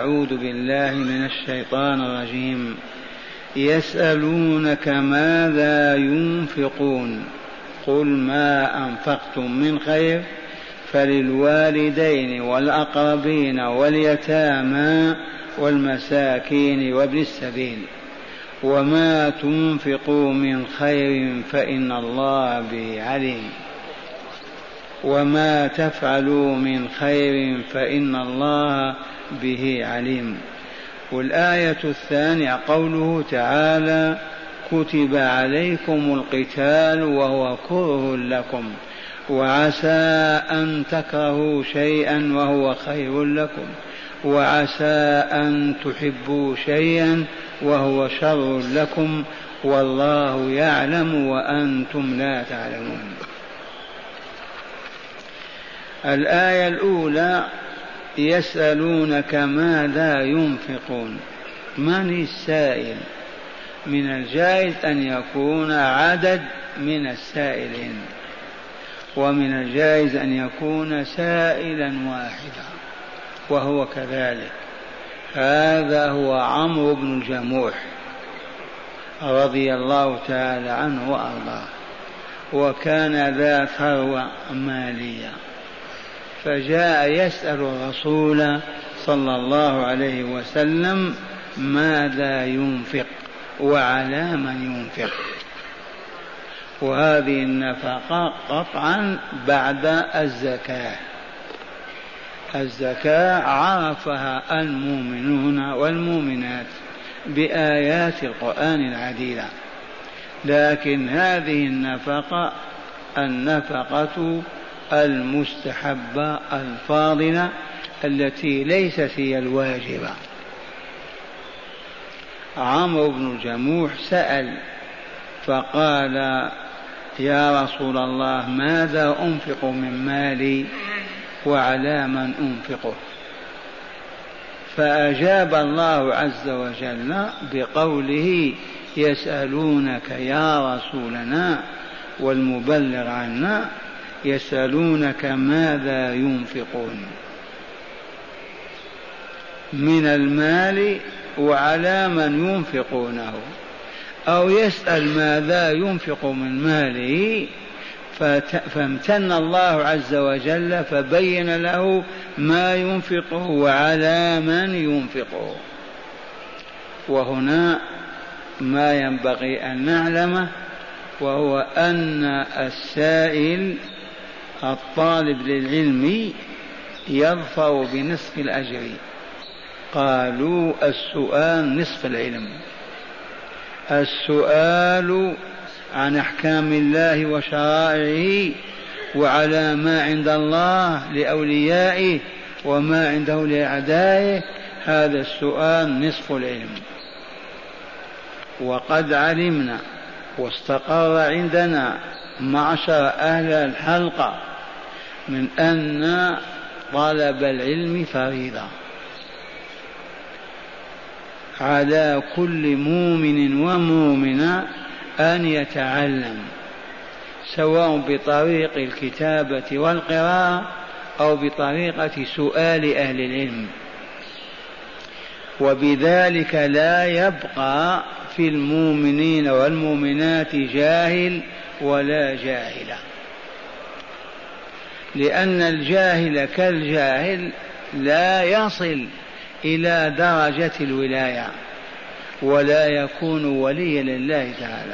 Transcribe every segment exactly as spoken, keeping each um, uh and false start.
أعوذ بالله من الشيطان الرجيم. يسألونك ماذا ينفقون قل ما أنفقتم من خير فللوالدين والأقربين واليتامى والمساكين وابن السبيل وما تنفقوا من خير فإن الله به عليم وما تفعلوا من خير فإن الله به عليم. والآية الثانية قوله تعالى كتب عليكم القتال وهو كره لكم وعسى أن تكرهوا شيئا وهو خير لكم وعسى أن تحبوا شيئا وهو شر لكم والله يعلم وأنتم لا تعلمون. الآية الأولى يسألونك ماذا ينفقون. من السائل؟ من الجائز أن يكون عدد من السائلين ومن الجائز أن يكون سائلا واحدا وهو كذلك. هذا هو عمرو بن الجموح رضي الله تعالى عنه وأرضاه، وكان ذا ثروة مالية، فجاء يسأل الرسول صلى الله عليه وسلم ماذا ينفق وعلى من ينفق. وهذه النفقة قطعا بعد الزكاة. الزكاة عرفها المؤمنون والمؤمنات بآيات القرآن العديدة، لكن هذه النفقة النفقة المستحبة الفاضلة التي ليست هي الواجبة. عمرو بن الجموح سأل فقال يا رسول الله ماذا أنفق من مالي وعلى من أنفقه؟ فأجاب الله عز وجل بقوله يسألونك يا رسولنا والمبلغ عنا يسألونك ماذا ينفقون من المال وعلى من ينفقونه، أو يسأل ماذا ينفق من ماله فامتن الله عز وجل فبين له ما ينفقه وعلى من ينفقه. وهنا ما ينبغي أن نعلمه، وهو أن السائل الطالب للعلم يظفر بنصف الأجر. قالوا السؤال نصف العلم. السؤال عن أحكام الله وشرائعه وعلى ما عند الله لأوليائه وما عنده لأعدائه، هذا السؤال نصف العلم. وقد علمنا واستقر عندنا معشر أهل الحلقة من أن طلب العلم فريضة على كل مؤمن ومؤمنة أن يتعلم، سواء بطريق الكتابة والقراءة أو بطريقة سؤال أهل العلم. وبذلك لا يبقى في المؤمنين والمؤمنات جاهل ولا جاهلة، لأن الجاهل كالجاهل لا يصل إلى درجة الولاية ولا يكون وليا لله تعالى.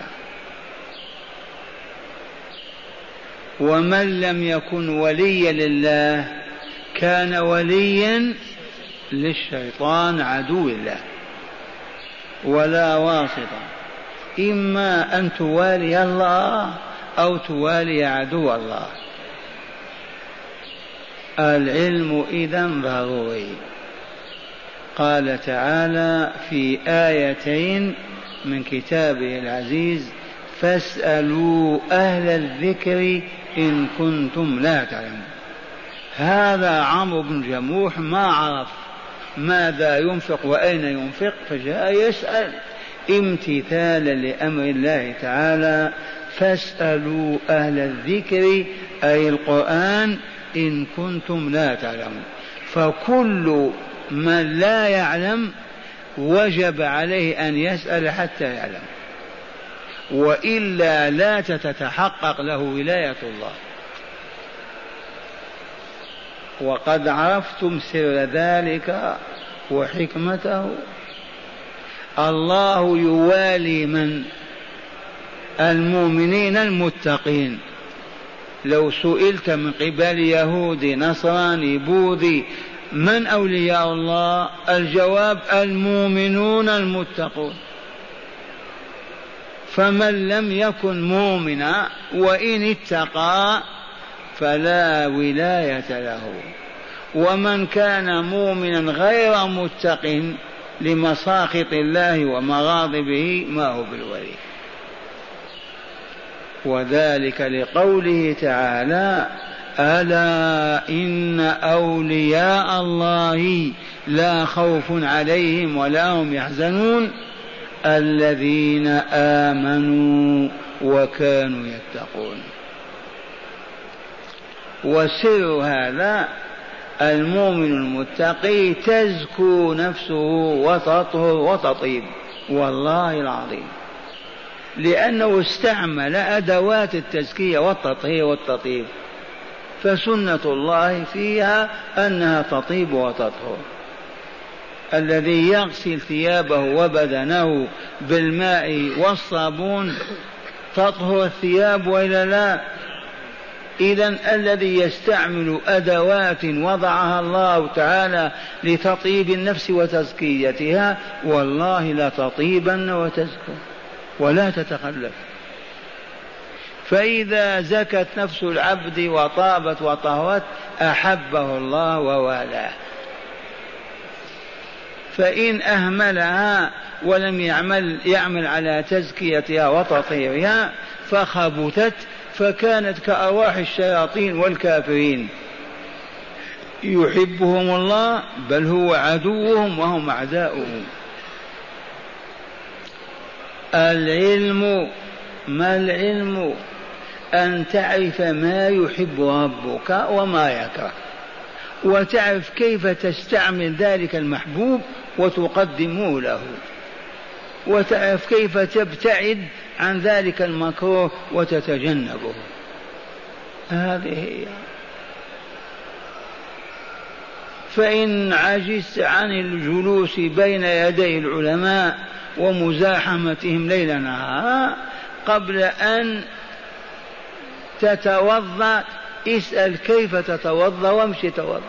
ومن لم يكن وليا لله كان وليا للشيطان عدو الله ولا واسطة، إما أن توالي الله أو توالي عدو الله. العلم إذن ضروري. قال تعالى في آيتين من كتابه العزيز فاسألوا أهل الذكر إن كنتم لا تعلمون. هذا عمرو بن جموح ما عرف ماذا ينفق وأين ينفق، فجاء يسأل امتثالا لأمر الله تعالى فاسألوا أهل الذكر أي القرآن إن كنتم لا تعلمون. فكل من لا يعلم وجب عليه أن يسأل حتى يعلم، وإلا لا تتحقق له ولاية الله. وقد عرفتم سر ذلك وحكمته. الله يوالي من؟ المؤمنين المتقين. لو سئلت من قبل يهودي نصراني بوذي من أولياء الله؟ الجواب المؤمنون المتقون. فمن لم يكن مؤمنا وإن اتقى فلا ولاية له، ومن كان مؤمنا غير متق لمساخط الله ومغاضبه ما هو بالولي. وذلك لقوله تعالى: ألا إن أولياء الله لا خوف عليهم ولا هم يحزنون الذين آمنوا وكانوا يتقون. وسر هذا المؤمن المتقي تزكو نفسه وتطهر وتطيب، والله العظيم، لأنه استعمل أدوات التزكية والتطهير والتطيب، فسنة الله فيها أنها تطيب وتطهر. الذي يغسل ثيابه وبدنه بالماء والصابون تطهر الثياب وإلا لا؟ إذن الذي يستعمل أدوات وضعها الله تعالى لتطيب النفس وتزكيتها والله لا تطيبن وتزكو ولا تتخلف. فإذا زكت نفس العبد وطابت وطهرت أحبه الله ووالاه. فإن أهملها ولم يعمل, يعمل على تزكيتها وتطهيرها فخبثت فكانت كأرواح الشياطين والكافرين، يحبهم الله بل هو عدوهم وهم أعداؤهم. العلم، ما العلم؟ أن تعرف ما يحب ربك وما يكره، وتعرف كيف تستعمل ذلك المحبوب وتقدمه له، وتعرف كيف تبتعد عن ذلك المكروه وتتجنبه. هذه هي. فإن عجزت عن الجلوس بين يدي العلماء ومزاحمتهم ليل نهار قبل أن تتوضأ اسأل كيف تتوضأ وامشي توضأ.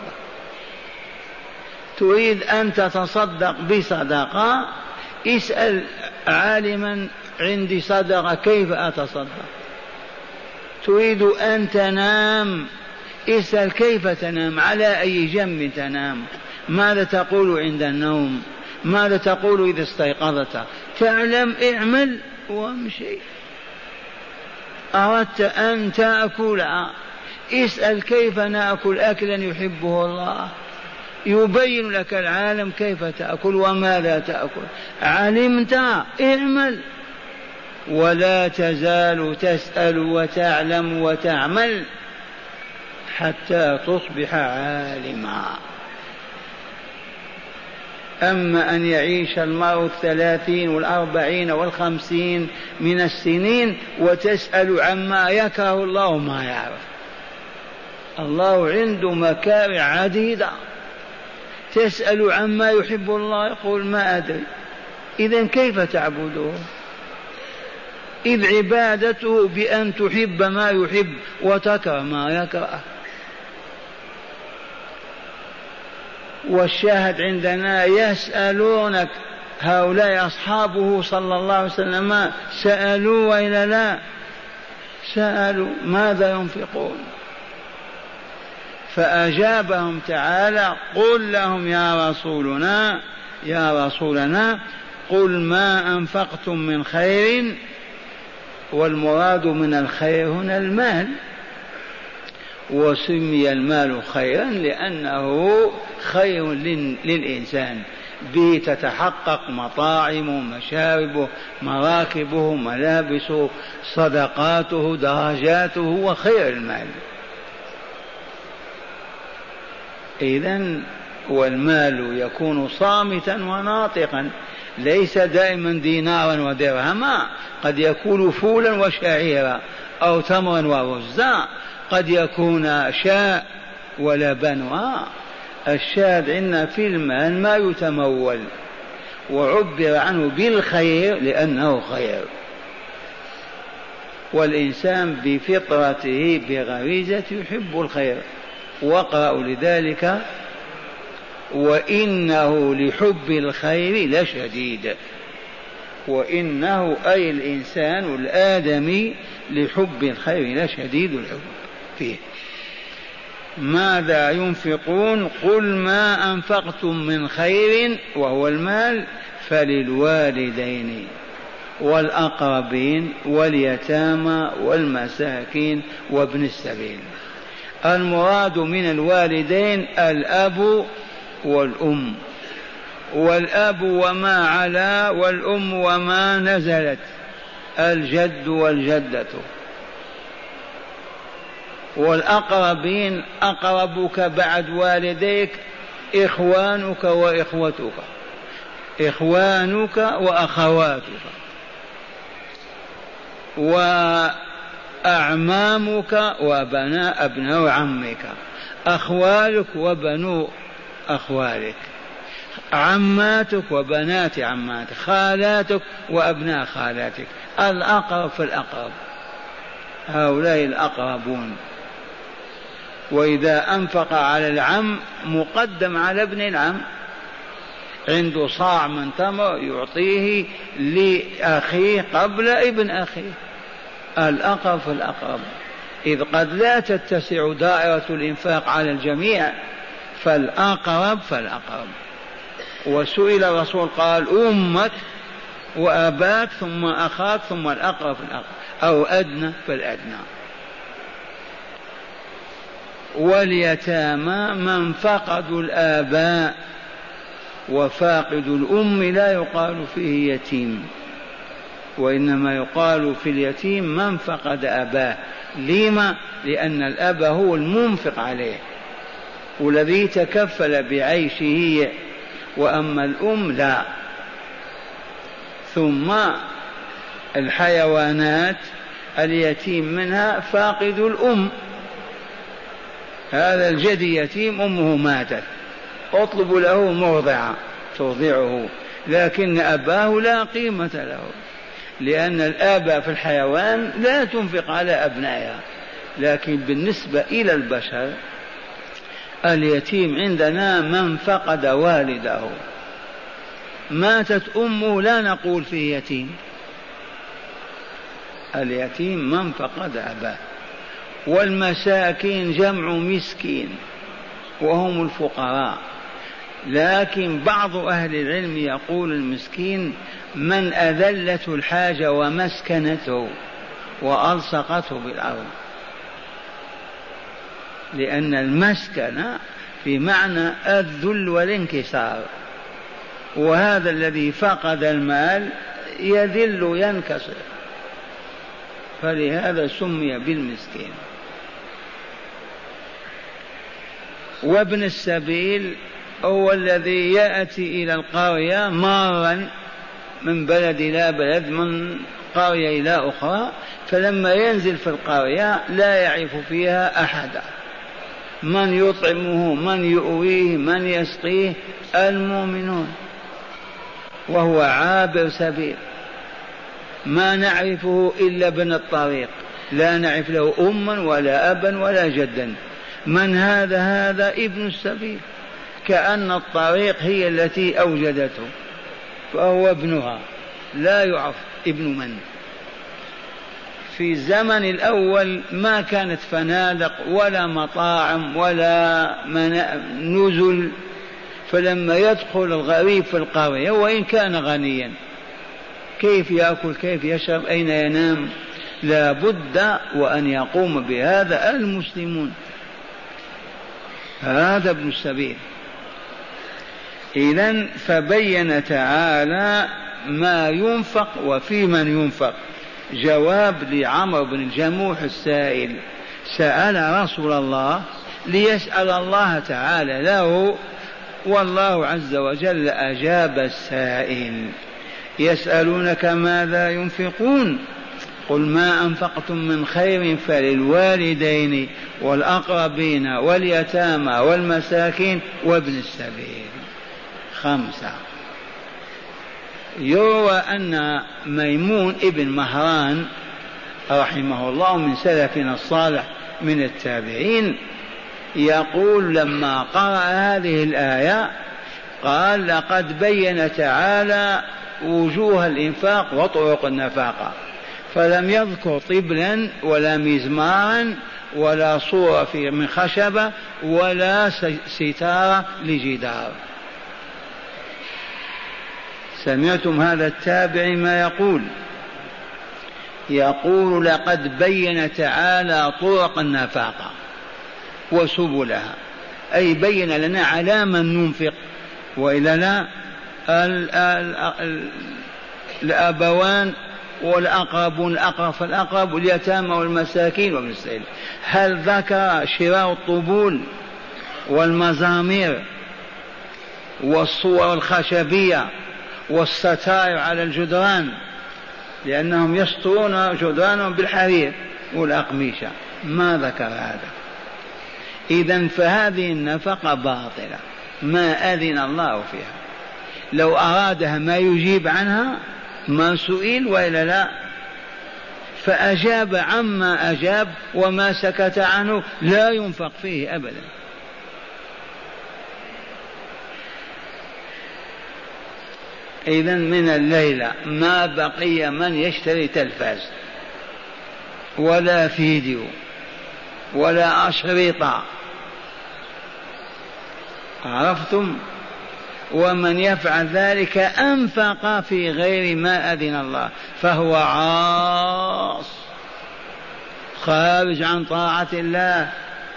تريد أن تتصدق بصدقة اسأل عالما عندي صدقة كيف أتصدق. تريد أن تنام اسأل كيف تنام، على أي جنب تنام، ماذا تقول عند النوم، ماذا تقول إذا استيقظت. تعلم اعمل وامشي. أردت أن تأكل اسأل كيف نأكل أكلا يحبه الله، يبين لك العالم كيف تأكل وماذا تأكل. علمت اعمل، ولا تزال تسأل وتعلم وتعمل حتى تصبح عالما. أما أن يعيش المرء الثلاثين والأربعين والخمسين من السنين وتسأل عما يكره الله ما يعرف. الله عنده مكاره عديدة. تسأل عما يحب الله يقول ما أدري. إذن كيف تعبده؟ إذ عبادته بأن تحب ما يحب وتكره ما يكره. والشاهد عندنا يسألونك هؤلاء أصحابه صلى الله عليه وسلم سألوا وإلا لا؟ سألوا ماذا ينفقون؟ فأجابهم تعالى قل لهم يا رسولنا يا رسولنا قل ما أنفقتم من خير، والمراد من الخير هنا المال، وسمي المال خيرا لأنه خير للإنسان، به تتحقق مطاعمه مشاربه مراكبه ملابسه صدقاته درجاته وخير المال. إذن والمال يكون صامتا وناطقا، ليس دائما دينارا ودرهما، قد يكون فولا وشعيرا أو تمرا ورزا، قد يكون شاء ولبنها. الشاهد عندنا في المال ما يتمول، وعبر عنه بالخير لأنه خير، والإنسان بفطرته بغريزة يحب الخير. واقرأوا لذلك وإنه لحب الخير لشديد، وإنه أي الإنسان الآدمي لحب الخير لشديد الحب فيه. ماذا ينفقون؟ قل ما أنفقتم من خير وهو المال فللوالدين والأقربين واليتامى والمساكين وابن السبيل. المراد من الوالدين الأب والأم، والأب وما علا، والأم وما نزلت، الجد والجدة. والأقربين أقربك بعد والديك إخوانك وإخوتك، إخوانك وأخواتك، وأعمامك وبناء أبناء عمك، أخوالك وبنو أخوالك، عماتك وبنات عماتك، خالاتك وأبناء خالاتك. الأقرب فالأقرب، هؤلاء الأقربون. وإذا أنفق على العم مقدم على ابن العم، عنده صاع من تمر يعطيه لأخيه قبل ابن أخيه. الأقرب فالأقرب، إذ قد لا تتسع دائرة الإنفاق على الجميع، فالأقرب فالأقرب. وسئل الرسول قال أمك وأباك ثم أخاك ثم الأقرب فالأقرب، أو أدنى فالأدنى. واليتامى من فقدوا الآباء، وفاقد الأم لا يقال فيه يتيم، وإنما يقال في اليتيم من فقد أباه. لما؟ لأن الأب هو المنفق عليه والذي تكفل بعيشه، وأما الأم لا. ثم الحيوانات اليتيم منها فاقد الأم، هذا الجد يتيم أمه ماتت، اطلب له مرضعة ترضعه، لكن أباه لا قيمة له، لأن الآباء في الحيوان لا تنفق على أبنائها. لكن بالنسبة إلى البشر اليتيم عندنا من فقد والده، ماتت أمه لا نقول فيه يتيم، اليتيم من فقد أباه. والمساكين جمع مسكين وهم الفقراء، لكن بعض أهل العلم يقول المسكين من أذلته الحاجة ومسكنته وألصقته بالأرض، لأن المسكنة في معنى الذل والانكسار، وهذا الذي فقد المال يذل ينكسر، فلهذا سمي بالمسكين. وابن السبيل هو الذي يأتي إلى القرية مارا من بلد إلى بلد، من قرية إلى أخرى، فلما ينزل في القرية لا يعرف فيها أحدا، من يطعمه من يؤويه من يسقيه؟ المؤمنون، وهو عابر سبيل، ما نعرفه إلا ابن الطريق، لا نعرف له أما ولا أبا ولا جدا. من هذا؟ هذا ابن السبيل، كأن الطريق هي التي أوجدته، فهو ابنها، لا يعرف ابن من. في الزمن الأول ما كانت فنادق ولا مطاعم ولا نزل، فلما يدخل الغريب في القرية وإن كان غنيا كيف يأكل كيف يشرب أين ينام؟ لا بد وأن يقوم بهذا المسلمون. هذا ابن السبيل. إذن فبين تعالى ما ينفق وفي من ينفق. جواب لعمرو بن الجموح السائل، سأل رسول الله ليسأل الله تعالى له والله عز وجل أجاب السائل. يسألونك ماذا ينفقون قل ما أنفقتم من خير فللوالدين والأقربين واليتامى والمساكين وابن السبيل. خمسة. يروى أن ميمون ابن مهران رحمه الله من سلفنا الصالح من التابعين يقول لما قرأ هذه الآية قال لقد بين تعالى وجوه الإنفاق وطرق النفاقة، فلم يذكر طبلا ولا مزمارا ولا صورة من خشبة ولا ستارة لجدار. سمعتم هذا التابع ما يقول؟ يقول لقد بين تعالى طرق النفاقة وسبلها، أي بين لنا على من ننفق، وإلا لا الأبوان والأقربون الأقرب فالأقرب واليتامى والمساكين وابن السبيل. هل ذكر شراء الطبول والمزامير والصور الخشبية والستائر على الجدران لأنهم يسطرون جدرانهم بالحرير والأقمشة؟ ما ذكر هذا. إذن فهذه النفقة باطلة ما أذن الله فيها. لو أرادها ما يجيب عنها ما سئل وإلا لا، فأجاب عما أجاب وما سكت عنه لا ينفق فيه أبدا. إذن من الليلة ما بقي من يشتري تلفاز ولا فيديو ولا أشرطة، عرفتم؟ ومن يفعل ذلك أنفق في غير ما أذن الله فهو عاص خارج عن طاعة الله.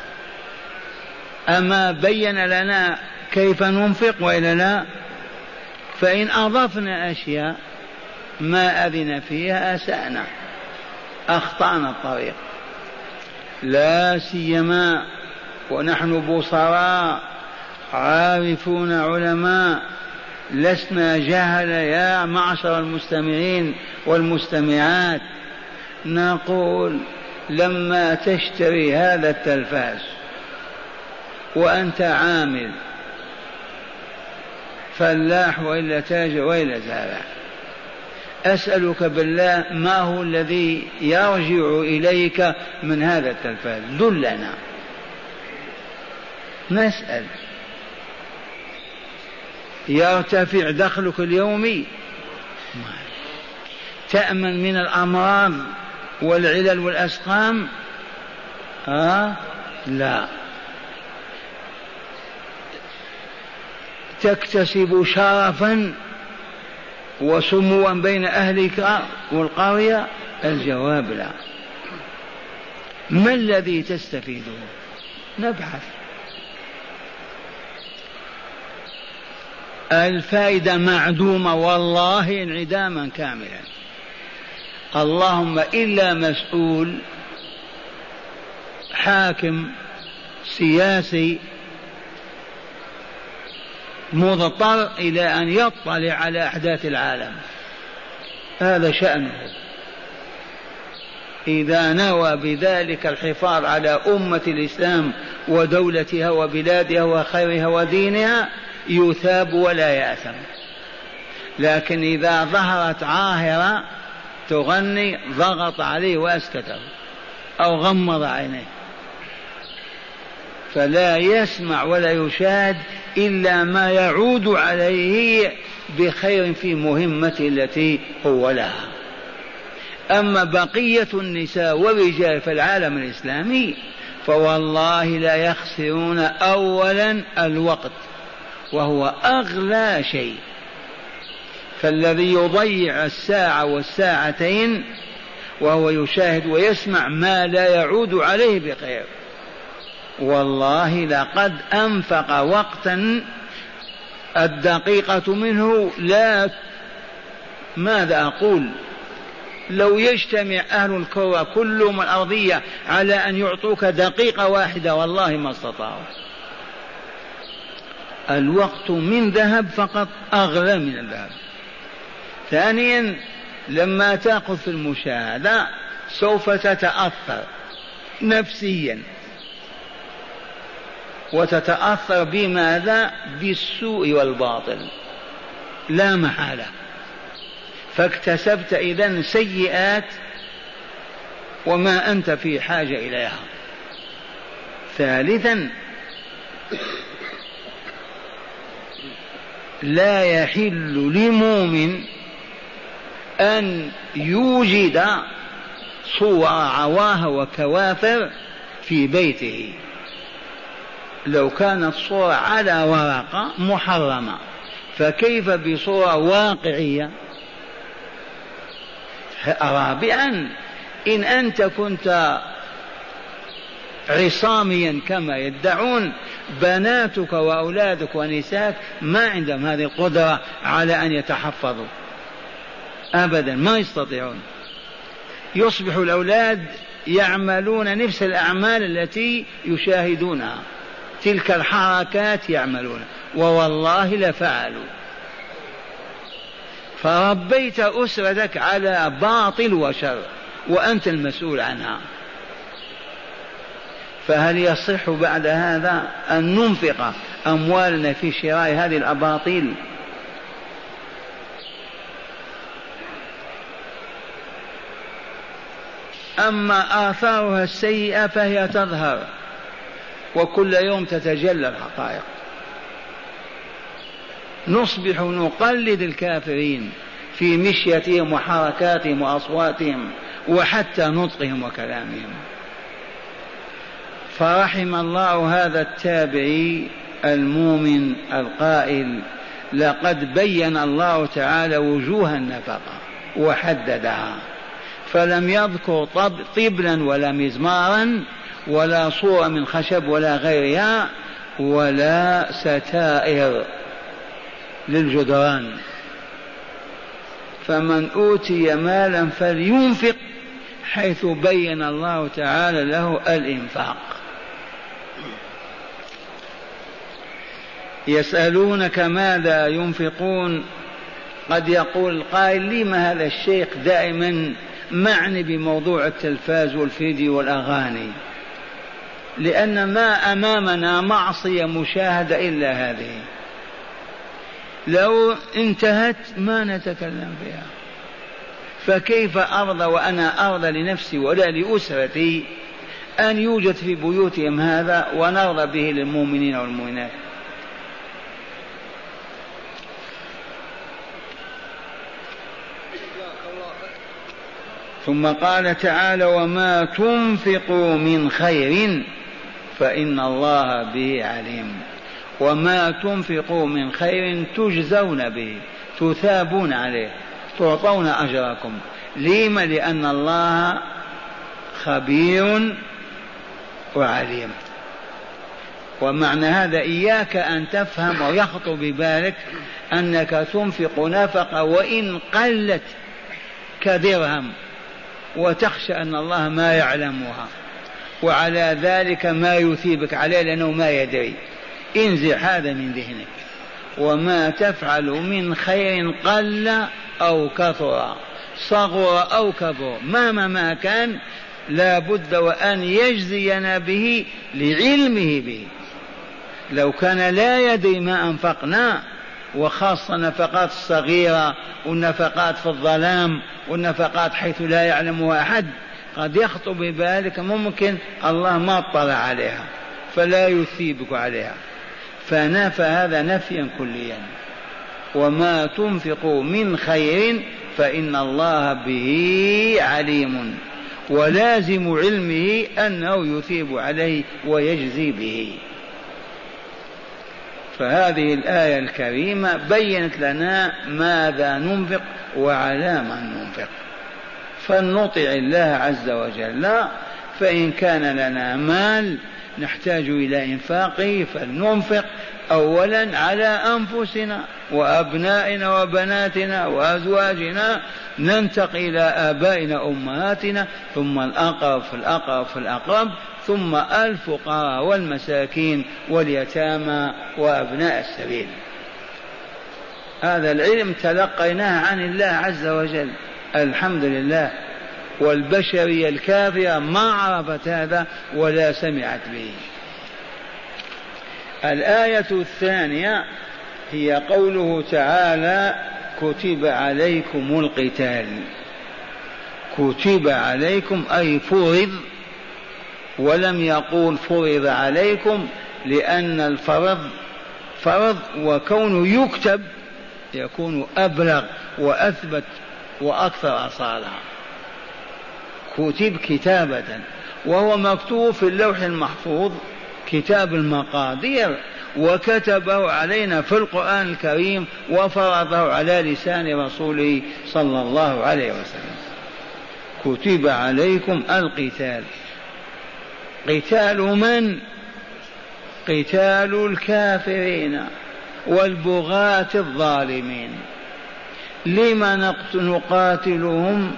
أما بين لنا كيف ننفق وإلا لا؟ فإن أضفنا أشياء ما أذن فيها أسأنا أخطأنا الطريق، لا سيما ونحن بصراء عارفون علماء لسنا جهل يا معشر المستمعين والمستمعات. نقول لما تشتري هذا التلفاز وأنت عامل فلاح وإلا تاجر وإلا زارع، أسألك بالله ما هو الذي يرجع إليك من هذا التلفاز؟ دلنا نسأل. يرتفع دخلك اليومي؟ تأمن من الأمراض والعلل والأسقام؟ آه لا. تكتسب شرفا وسموا بين أهلك والقرية؟ الجواب لا. ما الذي تستفيده؟ نبحث. الفائدة معدومة والله انعداما كاملا، اللهم إلا مسؤول حاكم سياسي مضطر إلى أن يطلع على أحداث العالم، هذا شأنه. إذا نوى بذلك الحفاظ على أمة الإسلام ودولتها وبلادها وخيرها ودينها يثاب ولا يأثم. لكن إذا ظهرت عاهرة تغني ضغط عليه وأسكته أو غمض عينيه، فلا يسمع ولا يشاهد إلا ما يعود عليه بخير في مهمته التي هو لها. أما بقية النساء والرجال في العالم الإسلامي فوالله لا يخسرون أولا الوقت وهو أغلى شيء، فالذي يضيع الساعة والساعتين وهو يشاهد ويسمع ما لا يعود عليه بخير والله لقد أنفق وقتا الدقيقة منه لا ماذا أقول لو يجتمع أهل الكرة كلهم الأرضية على أن يعطوك دقيقة واحدة والله ما استطاعوا. الوقت من ذهب فقط أغلى من الذهب. ثانيا لما تأخذ في المشاهدة سوف تتأثر نفسيا، وتتأثر بماذا؟ بالسوء والباطل لا محالة، فاكتسبت إذن سيئات وما أنت في حاجة إليها. ثالثا لا يحل لمؤمن أن يوجد صور عواها وكوافر في بيته. لو كانت صورة على ورقة محرمة، فكيف بصورة واقعية؟ رابعا إن أنت كنت عصاميا كما يدعون، بناتك وأولادك ونساك ما عندهم هذه القدرة على أن يتحفظوا أبدا، ما يستطيعون. يصبح الأولاد يعملون نفس الأعمال التي يشاهدونها، تلك الحركات يعملون، ووالله لفعلوا. فربيت أسرتك على باطل وشر وأنت المسؤول عنها، فهل يصح بعد هذا أن ننفق أموالنا في شراء هذه الأباطيل؟ أما آثارها السيئة فهي تظهر، وكل يوم تتجلى الحقائق. نصبح نقلد الكافرين في مشيتهم وحركاتهم وأصواتهم وحتى نطقهم وكلامهم. فرحم الله هذا التابعي المؤمن القائل: لقد بين الله تعالى وجوه النفقة وحددها، فلم يذكر طبلا ولا مزمارا ولا صورة من خشب ولا غيرها ولا ستائر للجدران. فمن أوتي مالا فلينفق حيث بين الله تعالى له الإنفاق. يسألونك ماذا ينفقون؟ قد يقول القائل: لما هذا الشيخ دائما معني بموضوع التلفاز والفيديو والأغاني؟ لأن ما أمامنا معصية مشاهدة إلا هذه، لو انتهت ما نتكلم فيها. فكيف أرضى وأنا أرضى لنفسي ولا لأسرتي أن يوجد في بيوتهم هذا ونرضى به للمؤمنين والمؤمنات؟ ثم قال تعالى: وما تنفقوا من خير فإن الله به عليم. وما تنفقوا من خير تجزون به، تثابون عليه، تعطون أجركم. لما؟ لأن الله خبير وعليم. ومعنى هذا إياك أن تفهم ويخطر ببالك أنك تنفق نفقة وإن قلت كدرهم وتخشى أن الله ما يعلمها، وعلى ذلك ما يثيبك عليه لأنه ما يدري. انزع هذا من ذهنك. وما تفعل من خير قل أو كثر، صغر أو كبر، مهما ما كان لا بد وأن يجزينا به لعلمه به. لو كان لا يدري ما أنفقنا، وخاصة النفقات الصغيرة والنفقات في الظلام والنفقات حيث لا يعلمها أحد، قد يخطر ببالك ممكن الله ما اطلع عليها فلا يثيبك عليها. فنفى هذا نفيا كليا. وما تنفقوا من خير فإن الله به عليم، ولازم علمه أنه يثيب عليه ويجزي به. فهذه الآية الكريمة بينت لنا ماذا ننفق وعلى من ننفق. فلنطع الله عز وجل، فإن كان لنا مال نحتاج إلى إنفاقه فلننفق، أولا على أنفسنا وأبنائنا وبناتنا وأزواجنا، ننتقي إلى آبائنا أمهاتنا، ثم الأقرب فالأقرب فالأقرب، ثم الفقراء والمساكين واليتامى وأبناء السبيل. هذا العلم تلقيناه عن الله عز وجل، الحمد لله. والبشرية الكافرة ما عرفت هذا ولا سمعت به. الآية الثانية هي قوله تعالى: كتب عليكم القتال. كتب عليكم أي فرض، ولم يقول فرض عليكم، لأن الفرض فرض وكونه يكتب يكون أبلغ وأثبت وأكثر أصالة. كتب كتابة، وهو مكتوب في اللوح المحفوظ، كتاب المقادير، وكتبه علينا في القرآن الكريم وفرضه على لسان رسوله صلى الله عليه وسلم. كتب عليكم القتال. قتال من؟ قتال الكافرين والبغاة الظالمين. لما نقاتلهم؟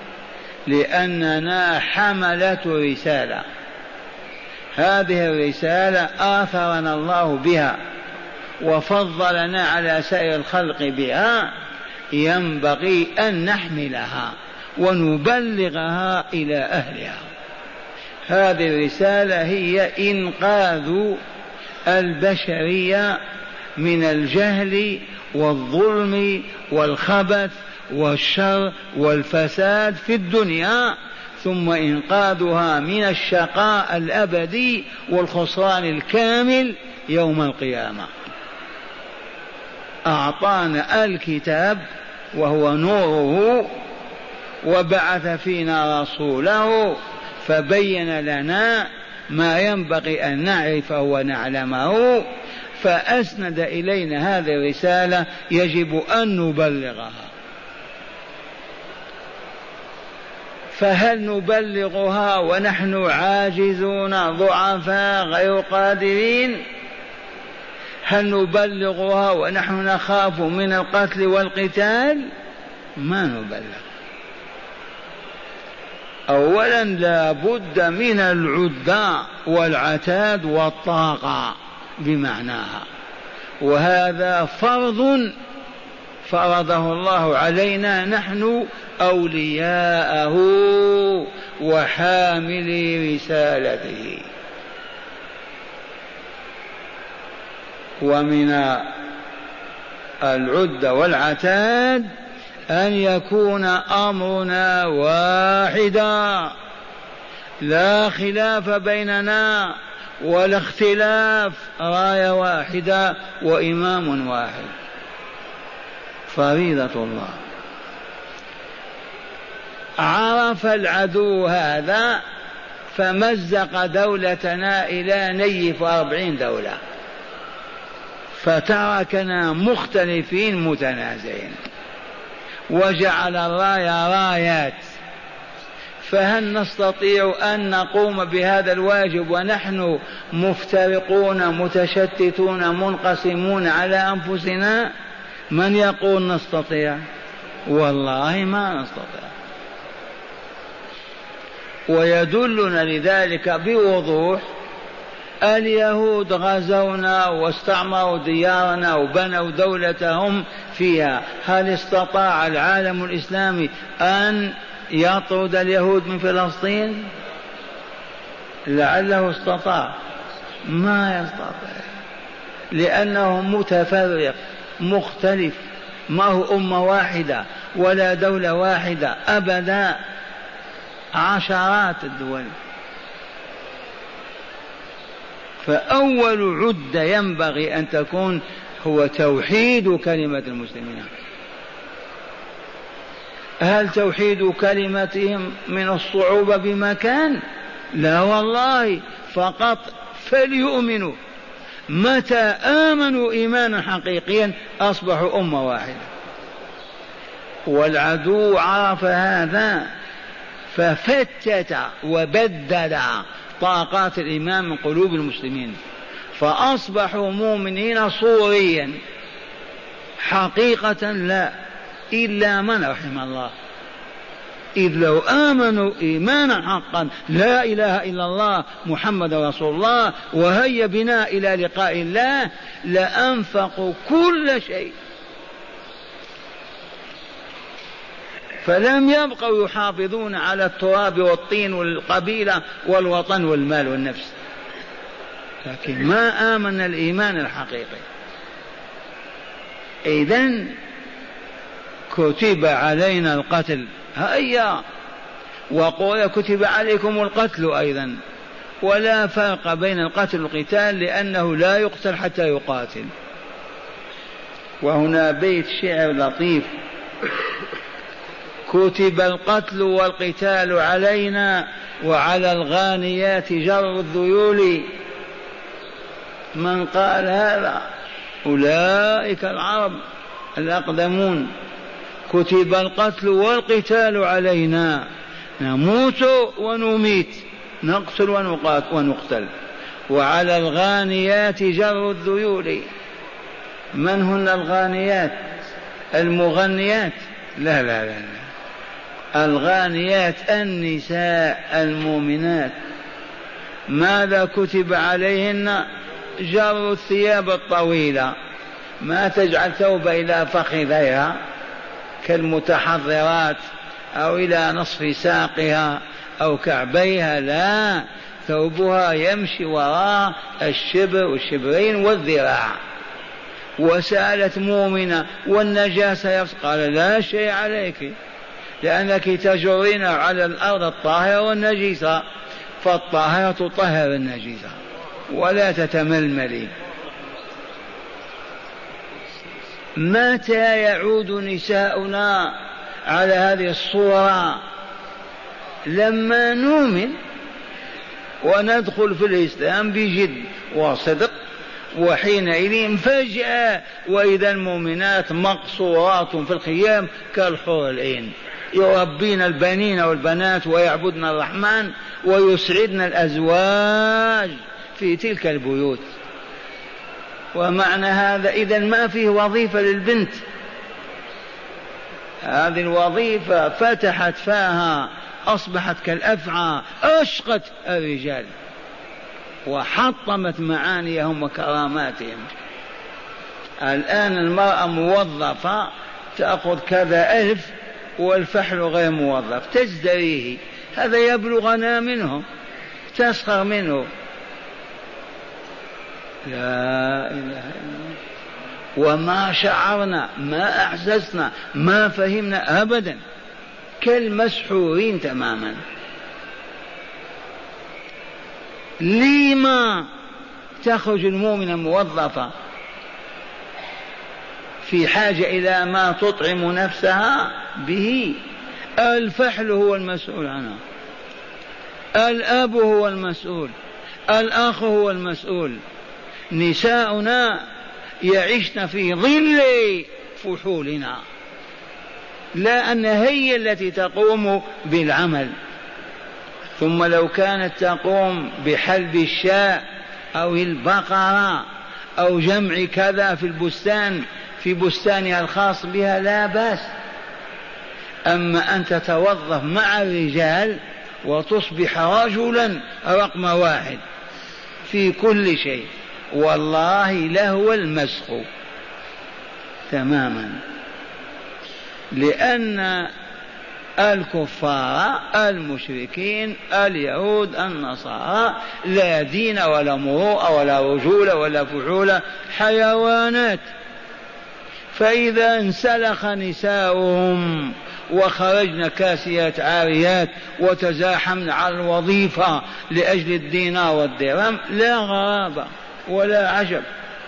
لأننا حملة رسالة، هذه الرسالة آثرنا الله بها وفضلنا على سائر الخلق بها، ينبغي أن نحملها ونبلغها إلى أهلها. هذه الرسالة هي إنقاذ البشرية من الجهل والظلم والخبث والشر والفساد في الدنيا، ثم إنقاذها من الشقاء الأبدي والخسران الكامل يوم القيامة. أعطانا الكتاب وهو نوره، وبعث فينا رسوله فبين لنا ما ينبغي أن نعرفه ونعلمه، فأسند إلينا هذه الرسالة يجب أن نبلغها. فهل نبلغها ونحن عاجزون ضعفاء غير قادرين؟ هل نبلغها ونحن نخاف من القتل والقتال؟ ما نبلغ. أولا لا بد من العدة والعتاد والطاقة بمعناها، وهذا فرض فرضه الله علينا نحن أولياءه وحاملي رسالته. ومن العدة والعتاد أن يكون أمرنا واحدا، لا خلاف بيننا ولا اختلاف، راية واحدة وإمام واحد، فريضة الله. عرف العدو هذا فمزق دولتنا إلى نيف أربعين دولة، فتركنا مختلفين متنازعين، وجعل الراية رايات. فهل نستطيع أن نقوم بهذا الواجب ونحن مفترقون متشتتون منقسمون على أنفسنا؟ من يقول نستطيع؟ والله ما نستطيع. ويدلنا لذلك بوضوح اليهود غزونا واستعمروا ديارنا وبنوا دولتهم فيها، هل استطاع العالم الإسلامي أن يطرد اليهود من فلسطين؟ لعله استطاع، ما يستطيع، لأنه متفرق مختلف، ما هو أمة واحدة ولا دولة واحدة أبدا، عشرات الدول. فأول عدة ينبغي أن تكون هو توحيد كلمة المسلمين. هل توحيد كلمتهم من الصعوبة بمكان؟ لا والله، فقط فليؤمنوا. متى آمنوا إيمانا حقيقيا أصبحوا أمة واحدة. والعدو عرف هذا ففتت وبدد طاقات الإيمان من قلوب المسلمين، فأصبحوا مؤمنين صوريا، حقيقة لا، إلا من رحم الله. إذ لو آمنوا إيمانا حقا لا إله إلا الله محمد رسول الله وهيا بنا إلى لقاء الله لأنفقوا كل شيء، فلم يبقوا يحافظون على التراب والطين والقبيلة والوطن والمال والنفس، لكن ما آمن الإيمان الحقيقي. إذن كتب علينا القتل، هيا، وقول كتب عليكم القتل أيضا، ولا فرق بين القتل والقتال لأنه لا يقتل حتى يقاتل. وهنا بيت شعر لطيف: كتب القتل والقتال علينا وعلى الغانيات جر الذيول. من قال هذا؟ أولئك العرب الأقدمون. كتب القتل والقتال علينا، نموت ونميت، نقتل ونقتل. وعلى الغانيات جر الذيول. من هن الغانيات؟ المغنيات؟ لا لا لا, لا. الغانيات النساء المؤمنات. ماذا كتب عليهن؟ جر الثياب الطويلة، ما تجعل ثوب إلى فخذيها كالمتحضرات أو إلى نصف ساقها أو كعبيها، لا، ثوبها يمشي وراء الشبر والشبرين والذراع. وسألت مؤمنة: والنجاسة؟ قال: لا شيء عليك، لأنك تجرين على الأرض الطاهرة والنجيسة، فالطاهرة تطهر النجيسة ولا تتململي. متى يعود نساؤنا على هذه الصورة؟ لما نؤمن وندخل في الإسلام بجد وصدق، وحينئذ فجأة وإذا المؤمنات مقصورات في الخيام كالحور العين، يربين البنين والبنات ويعبدن الرحمن ويسعدن الأزواج في تلك البيوت. ومعنى هذا إذن ما فيه وظيفة للبنت، هذه الوظيفة فتحت فاها، أصبحت كالأفعى، أشقت الرجال وحطمت معانيهم وكراماتهم. الآن المرأة موظفة تأخذ كذا ألف والفحل غير موظف، تزدريه، هذا يبلغنا منه، تسخر منه. لا إله إلا الله. وما شعرنا، ما أحسسنا، ما فهمنا أبدا، كالمسحورين تماما. لما تخرج المؤمنة موظفة في حاجة إلى ما تطعم نفسها به؟ الفحل هو المسؤول عنها، الأب هو المسؤول، الأخ هو المسؤول. نساؤنا يعشن في ظل فحولنا، لا أن هي التي تقوم بالعمل. ثم لو كانت تقوم بحلب الشاء أو البقرة أو جمع كذا في البستان في بستانها الخاص بها لا بأس. أما أن تتوظف مع الرجال وتصبح رجلا رقم واحد في كل شيء، والله لهو المسخ تماما. لأن الكفار المشركين اليهود النصارى لا دين ولا مروءة ولا رجولة ولا فحولة، حيوانات. فإذا انسلخ نساؤهم وخرجن كاسيات عاريات وتزاحمن على الوظيفة لأجل الدينار والدرهم لا غرابة ولا عجب.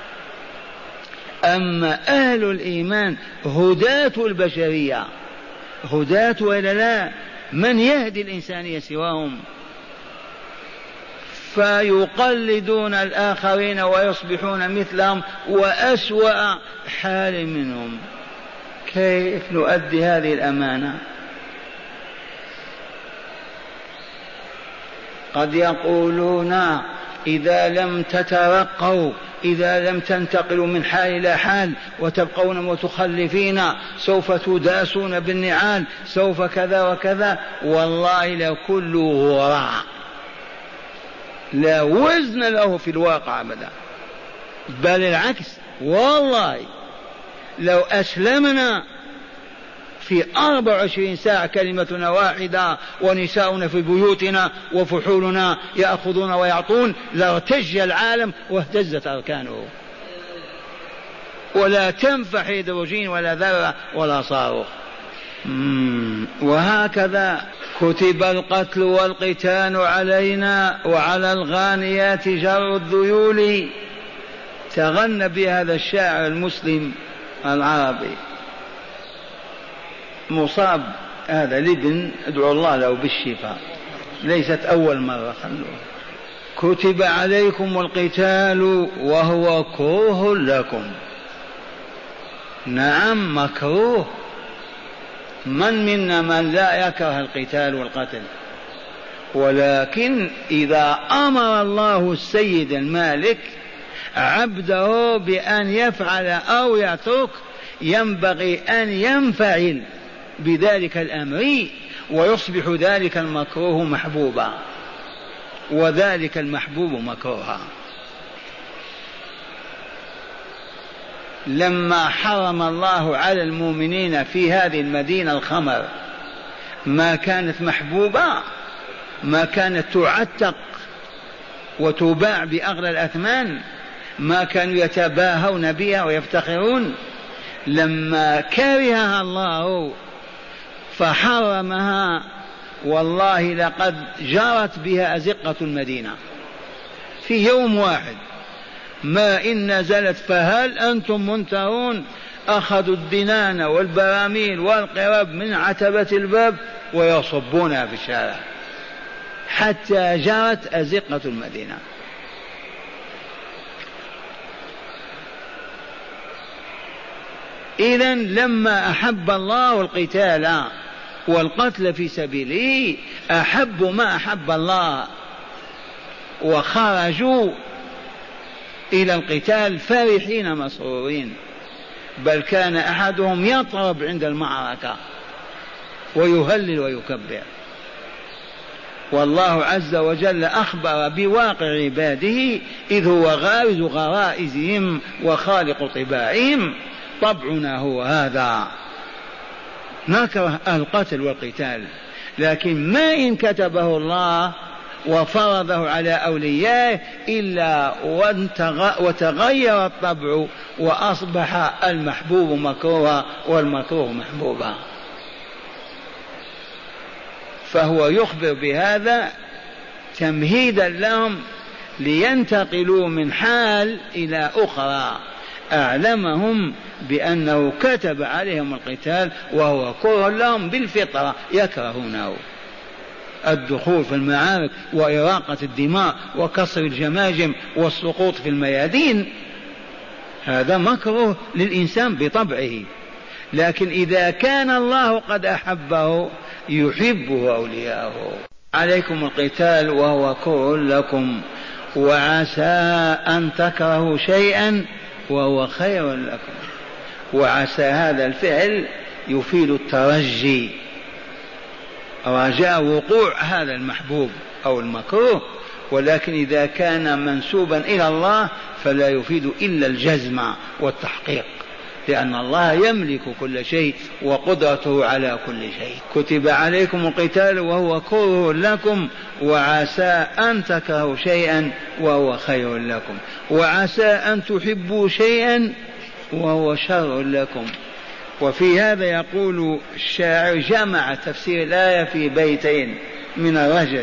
أما أهل الإيمان هداة البشرية، هداة وإلا لا؟ من يهدي الإنسانية سواهم؟ فيقلدون الآخرين ويصبحون مثلهم وأسوأ حال منهم. كيف نؤدي هذه الأمانة؟ قد يقولون إذا لم تترقوا، إذا لم تنتقلوا من حال إلى حال وتبقون متخلفين سوف تداسون بالنعال، سوف كذا وكذا، والله لكل غراء لا وزن له في الواقع أبدا، بل العكس. والله لو أسلمنا في أربع وعشرين ساعة كلمتنا واحدة ونساؤنا في بيوتنا وفحولنا يأخذون ويعطون لارتج العالم واهتزت أركانه، ولا تنفع هيدروجين ولا ذرة ولا صاروخ. وهكذا كتب القتل والقتال علينا وعلى الغانيات جر الذيول. تغنى بهذا الشاعر المسلم العربي مصاب، هذا لبن ادعو الله له بالشفاء، ليست أول مرة. خلوه كتب عليكم القتال وهو كره لكم. نعم مكروه، من منا من لا يكره القتال والقتل، ولكن إذا أمر الله السيد المالك عبده بأن يفعل أو يترك ينبغي أن ينفعل بذلك الأمر ويصبح ذلك المكروه محبوبا وذلك المحبوب مكروها. لما حرم الله على المؤمنين في هذه المدينة الخمر ما كانت محبوبة، ما كانت تعتق وتباع بأغلى الأثمان، ما كانوا يتباهون بها ويفتخرون. لما كرهها الله فحرمها، والله لقد جرت بها أزقة المدينة في يوم واحد، ما إن نزلت فهل أنتم منتهون، أخذوا الدنان والبراميل والقرب من عتبة الباب ويصبونها في الشارع حتى جرت أزقة المدينة. إذن لما أحب الله القتال والقتل في سبيله أحب ما أحب الله وخرجوا إلى القتال فرحين مسرورين، بل كان أحدهم يطرب عند المعركة ويهلل ويكبر. والله عز وجل أخبر بواقع عباده إذ هو غارز غرائزهم وخالق طباعهم. طبعنا هو هذا، نكره القتل والقتال، لكن ما إن كتبه الله وفرضه على أوليائه إلا وتغير الطبع وأصبح المحبوب مكروها والمكروه محبوبا. فهو يخبر بهذا تمهيدا لهم لينتقلوا من حال إلى أخرى. أعلمهم بأنه كتب عليهم القتال وهو كره لهم بالفطرة، يكرهونه. الدخول في المعارك وإراقة الدماء وكسر الجماجم والسقوط في الميادين هذا مكروه للإنسان بطبعه، لكن إذا كان الله قد أحبه يحبه أولياءه. عليكم القتال وهو كره لكم وعسى أن تكرهوا شيئا وهو خير لكم. وعسى هذا الفعل يفيد الترجي، رجاء وقوع هذا المحبوب أو المكروه، ولكن إذا كان منسوبا إلى الله فلا يفيد إلا الجزم والتحقيق، لأن الله يملك كل شيء وقدرته على كل شيء. كتب عليكم القتال وهو كره لكم وعسى أن تكرهوا شيئا وهو خير لكم وعسى أن تحبوا شيئا وهو شر لكم. وفي هذا يقول الشاعر جمع تفسير الآية في بيتين من الرجل،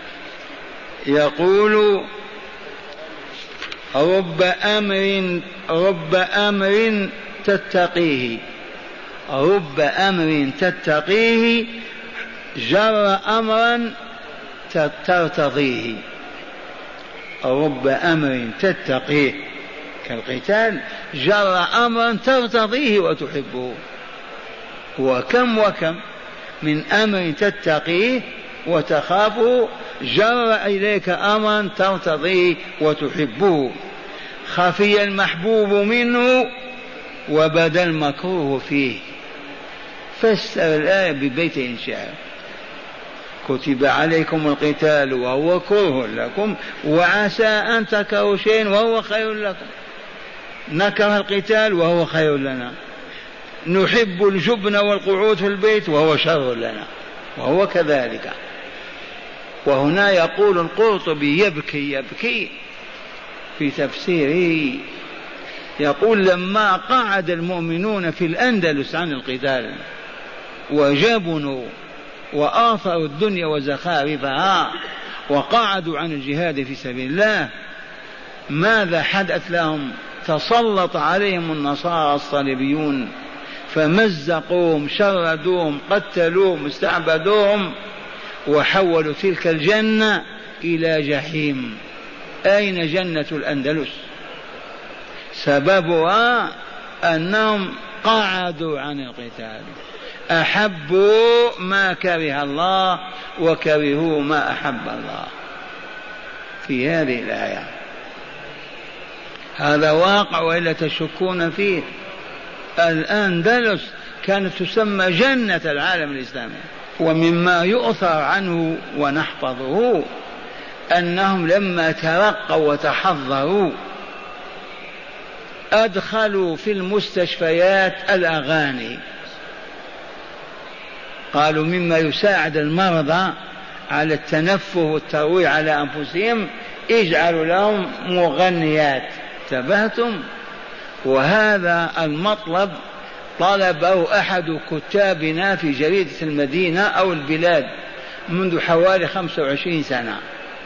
يقول رب أمر رب أمر تتقيه رب أمر تتقيه جر أمرا ترتضيه. رب أمر تتقيه كالقتال جر أمرا ترتضيه وتحبه. وكم وكم من أمر تتقيه وتخافه جر إليك أمرا ترتضيه وتحبه، خفي المحبوب منه وبدا المكروه فيه. فسر الآية ببيت شعر: كتب عليكم القتال وهو كره لكم وعسى أن تكرهوا شيئا وهو خير لكم. نكره القتال وهو خير لنا، نحب الجبن والقعود في البيت وهو شر لنا، وهو كذلك. وهنا يقول القرطبي يبكي يبكي في تفسيره، يقول: لما قعد المؤمنون في الأندلس عن القتال وجبنوا وآثروا الدنيا وزخارفها وقعدوا عن الجهاد في سبيل الله، ماذا حدث لهم؟ تسلط عليهم النصارى الصليبيون فمزقوهم، شردوهم، قتلوهم، استعبدوهم، وحولوا تلك الجنة إلى جحيم. أين جنة الأندلس؟ سببها أنهم قعدوا عن القتال، أحبوا ما كره الله وكرهوا ما أحب الله. في هذه الآية هذا واقع وإلا تشكون فيه. الأندلس كانت تسمى جنة العالم الإسلامي. ومما يؤثر عنه ونحفظه أنهم لما ترقوا وتحضروا أدخلوا في المستشفيات الأغاني، قالوا مما يساعد المرضى على التنفه والترويع على أنفسهم اجعلوا لهم مغنيات. انتبهتم؟ وهذا المطلب طلبه أحد كتابنا في جريدة المدينة أو البلاد منذ حوالي خمسة وعشرين سنة،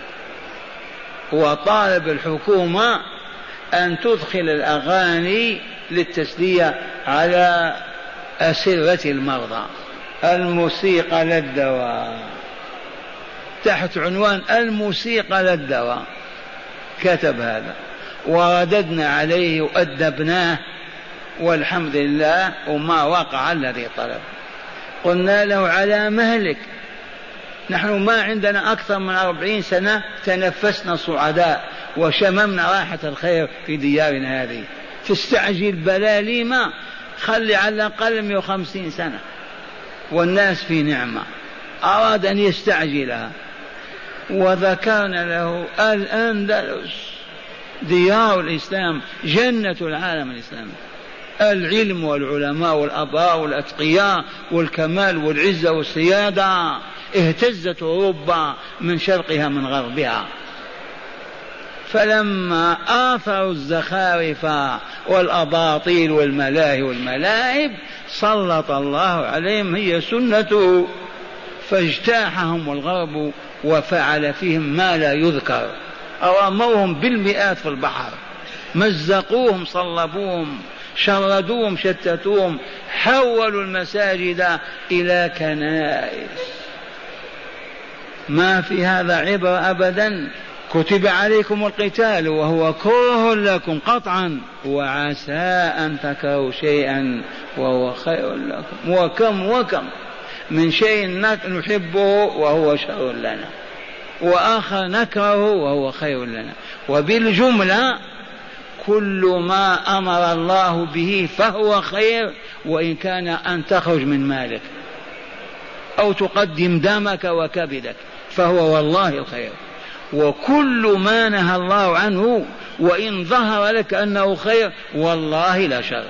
وطالب الحكومة أن تدخل الأغاني للتسلية على أسرة المرضى، الموسيقى للدواء، تحت عنوان الموسيقى للدواء كتب هذا، ورددنا عليه وأدبناه والحمد لله وما وقع الذي طلب. قلنا له على مهلك، نحن ما عندنا أكثر من أربعين سنة تنفسنا صعداء وشممنا راحة الخير في ديارنا هذه، تستعجل بلاليما، خلي على الأقل مئة وخمسين سنة والناس في نعمة. أراد أن يستعجلها وذكرنا له الأندلس ديار الإسلام، جنة العالم الإسلامي، العلم والعلماء والأباء والأتقياء والكمال والعزة والسيادة، اهتزت أوروبا من شرقها من غربها. فلما آثروا الزخارف والأباطيل والملاهي والملاعب سلط الله عليهم، هي سنته، فاجتاحهم الغرب وفعل فيهم ما لا يذكر. أرموهم بالمئات في البحر، مزقوهم، صلبوهم، شردوهم، شتتوهم، حولوا المساجد إلى كنائس. ما في هذا عبرة أبدا. كتب عليكم القتال وهو كره لكم قطعا وعسى أن تكرهوا شيئا وهو خير لكم. وكم وكم من شيء نحبه وهو شر لنا، وآخر نكرهه وهو خير لنا. وبالجملة كل ما أمر الله به فهو خير، وإن كان أن تخرج من مالك أو تقدم دمك وكبدك فهو والله الخير. وكل ما نهى الله عنه وإن ظهر لك أنه خير والله لا شر،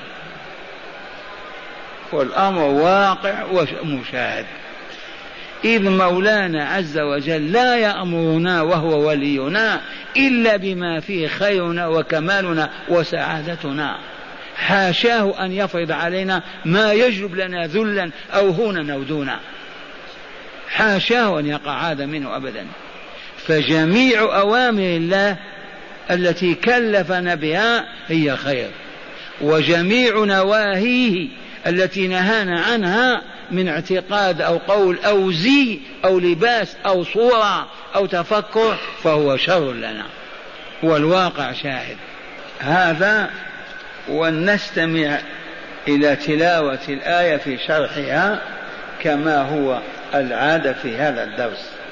والأمر واقع ومشاهد. إذ مولانا عز وجل لا يأمرنا وهو ولينا إلا بما فيه خيرنا وكمالنا وسعادتنا، حاشاه أن يفرض علينا ما يجلب لنا ذلا أو هونا أو دونا، حاشاه أن يقع هذا منه أبدا. فجميع أوامر الله التي كلفنا بها هي خير، وجميع نواهيه التي نهانا عنها من اعتقاد أو قول أو زي أو لباس أو صورة أو تفكر فهو شر لنا، والواقع شاهد هذا. ونستمع إلى تلاوة الآية في شرحها كما هو العادة في هذا الدرس.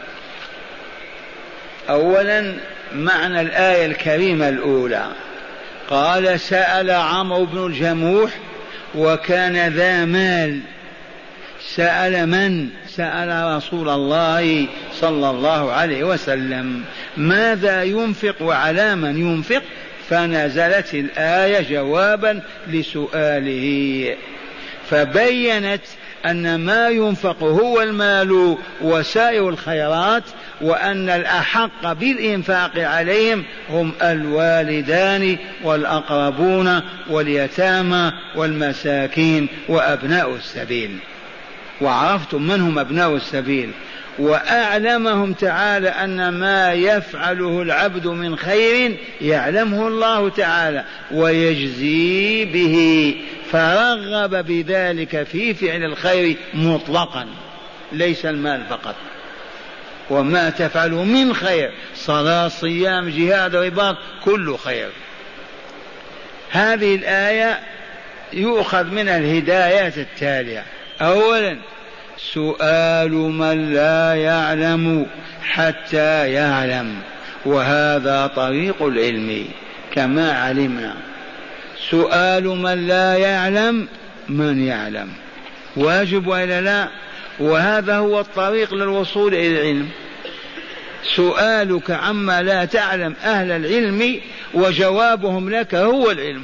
أولا معنى الآية الكريمة الأولى، قال سأل عمرو بن الجموح وكان ذا مال. سأل من؟ سأل رسول الله صلى الله عليه وسلم ماذا ينفق وعلى من ينفق، فنزلت الآية جوابا لسؤاله، فبينت أن ما ينفق هو المال وسائر الخيرات، وأن الأحق بالإنفاق عليهم هم الوالدان والأقربون واليتامى والمساكين وأبناء السبيل. وعرفتم من هم أبناء السبيل، وأعلمهم تعالى أن ما يفعله العبد من خير يعلمه الله تعالى ويجزي به، فرغب بذلك في فعل الخير مطلقا، ليس المال فقط. وما تفعلوا من خير، صلاة صيام جهاد رباط، كل خير. هذه الآية يؤخذ منها الهدايات التالية: أولا سؤال من لا يعلم حتى يعلم، وهذا طريق العلم كما علمنا. سؤال من لا يعلم من يعلم، واجب وإلا لا؟ وهذا هو الطريق للوصول إلى العلم. سؤالك عما لا تعلم أهل العلم وجوابهم لك هو العلم.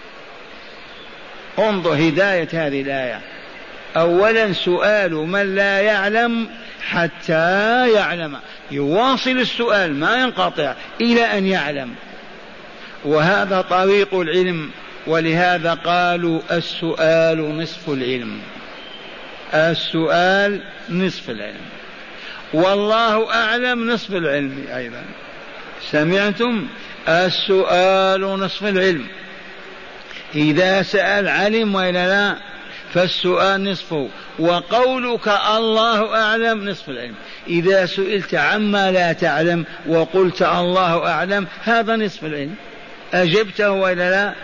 انظر هداية هذه الآية: أولا سؤال من لا يعلم حتى يعلم، يواصل السؤال ما ينقطع إلى أن يعلم، وهذا طريق العلم. ولهذا قالوا السؤال نصف العلم، السؤال نصف العلم، والله أعلم نصف العلم أيضا. سمعتم؟ السؤال نصف العلم، إذا سأل علم وإلا لا، فالسؤال نصفه، وقولك الله أعلم نصف العلم. إذا سئلت عما لا تعلم وقلت الله أعلم، هذا نصف العلم، أجبته وإلا لا؟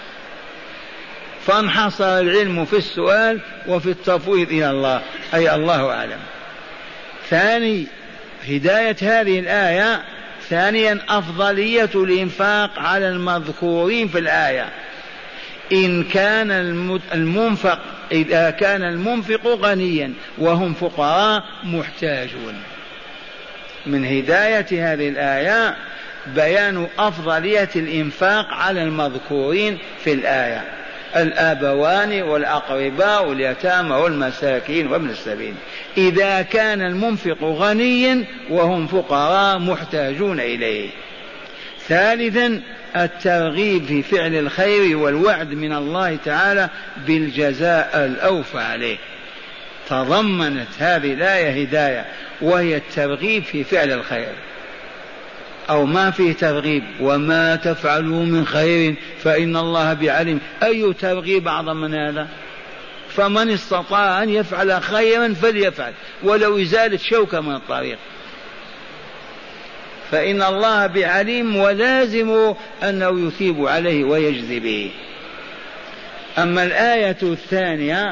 فانحصر العلم في السؤال وفي التفويض إلى الله، أي الله أعلم. ثاني هداية هذه الآية، ثانيا أفضلية الإنفاق على المذكورين في الآية. إن كان المنفق إذا كان المنفق غنيا وهم فقراء محتاجون. من هداية هذه الآية بيان أفضلية الإنفاق على المذكورين في الآية: الآبوان والأقرباء واليتامى والمساكين وابن السبيل. إذا كان المنفق غنيا وهم فقراء محتاجون إليه. ثالثا الترغيب في فعل الخير والوعد من الله تعالى بالجزاء الأوفى عليه. تضمنت هذه الآية هداية، وهي الترغيب في فعل الخير، أو ما فيه ترغيب: وما تفعلوا من خير فإن الله بعلم. أي ترغيب أعظم من هذا؟ فمن استطاع أن يفعل خيرا فليفعل ولو إزالة شوكة من الطريق، فإن الله بعليم، ولازم أنه يثيب عليه ويجزي به. أما الآية الثانية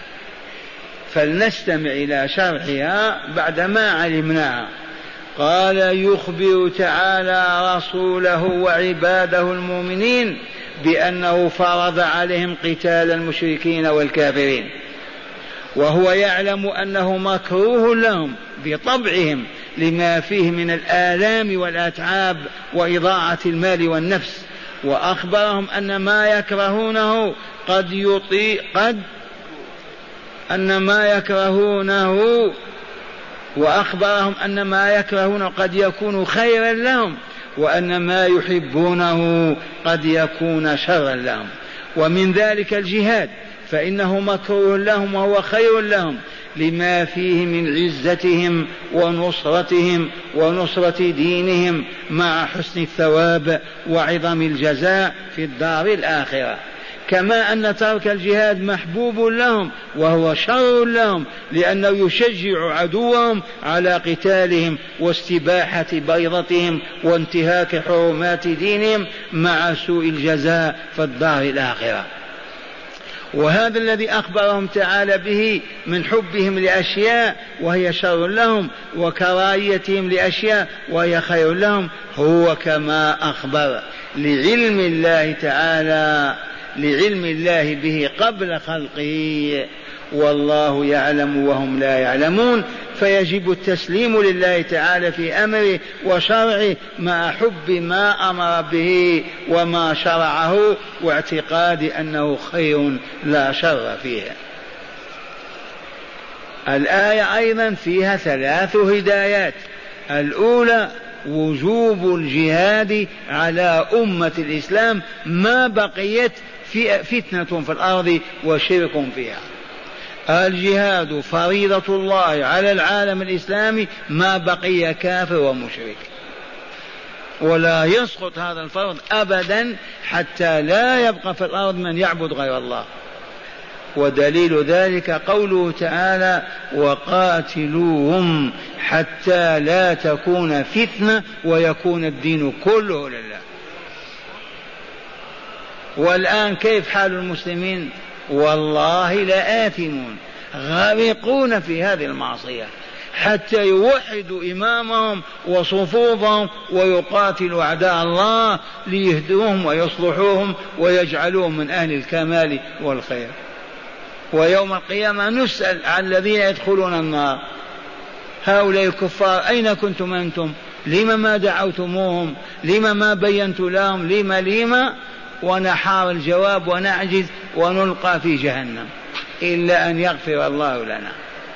فلنستمع إلى شرحها بعدما علمناها. قال: يخبر تعالى رسوله وعباده المؤمنين بأنه فرض عليهم قتال المشركين والكافرين، وهو يعلم أنه مكروه لهم بطبعهم لما فيه من الآلام والأتعاب وإضاعة المال والنفس، وأخبرهم أن ما يكرهونه قد يطيق قد أن ما يكرهونه وأخبرهم أن ما يكرهونه قد يكون خيرا لهم، وأن ما يحبونه قد يكون شرا لهم. ومن ذلك الجهاد، فإنه مكروه لهم وهو خير لهم لما فيه من عزتهم ونصرتهم ونصرة دينهم مع حسن الثواب وعظم الجزاء في الدار الآخرة. كما أن ترك الجهاد محبوب لهم وهو شر لهم، لأنه يشجع عدوهم على قتالهم واستباحة بيضتهم وانتهاك حرمات دينهم مع سوء الجزاء في الدار الآخرة. وهذا الذي أخبرهم تعالى به من حبهم لأشياء وهي شر لهم وكراهيتهم لأشياء وهي خير لهم هو كما أخبر لعلم الله تعالى، لعلم الله به قبل خلقه، والله يعلم وهم لا يعلمون. فيجب التسليم لله تعالى في أمره وشرعه مع حب ما أمر به وما شرعه واعتقاد أنه خير لا شر فيه. الآية أيضا فيها ثلاث هدايات. الأولى وجوب الجهاد على أمة الإسلام ما بقيت في فتنة في الأرض وشرك فيها. الجهاد فريضة الله على العالم الإسلامي ما بقي كافر ومشرك، ولا يسقط هذا الفرض أبدا حتى لا يبقى في الأرض من يعبد غير الله. ودليل ذلك قوله تعالى وقاتلوهم حتى لا تكون فتنة ويكون الدين كله لله. والآن كيف حال المسلمين؟ والله لآثمون غارقون في هذه المعصية حتى يوحدوا إمامهم وصفوفهم ويقاتلوا أعداء الله ليهدوهم ويصلحوهم ويجعلوهم من أهل الكمال والخير. ويوم القيامة نسأل عن الذين يدخلون النار هؤلاء الكفار أين كنتم أنتم؟ لما ما دعوتموهم؟ لما ما بينت لهم؟ لما لما ونحار الجواب ونعجز ونلقى في جهنم إلا أن يغفر الله لنا.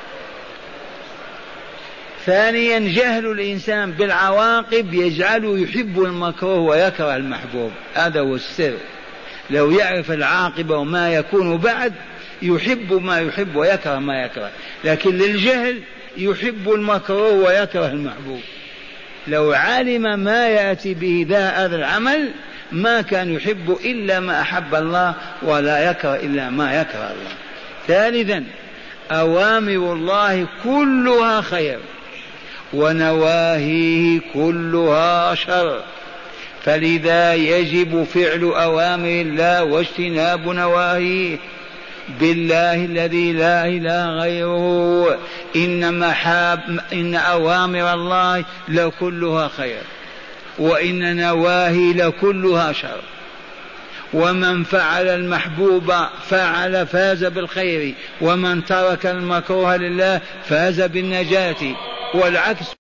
ثانيا جهل الإنسان بالعواقب يجعله يحب المكروه ويكره المحبوب. هذا هو السر. لو يعرف العاقبة وما يكون بعد يحب ما يحب ويكره ما يكره، لكن للجهل يحب المكروه ويكره المحبوب. لو علم ما يأتي به هذا العمل ما كان يحب إلا ما أحب الله ولا يكره إلا ما يكره الله. ثالثا أوامر الله كلها خير ونواهيه كلها شر، فلذا يجب فعل أوامر الله واجتناب نواهيه. بالله الذي لا إله غيره إن, محاب إن أوامر الله لكلها خير وإن نواهي لكلها شر، ومن فعل المحبوب فعل فاز بالخير، ومن ترك المكروه لله فاز بالنجاة، والعكس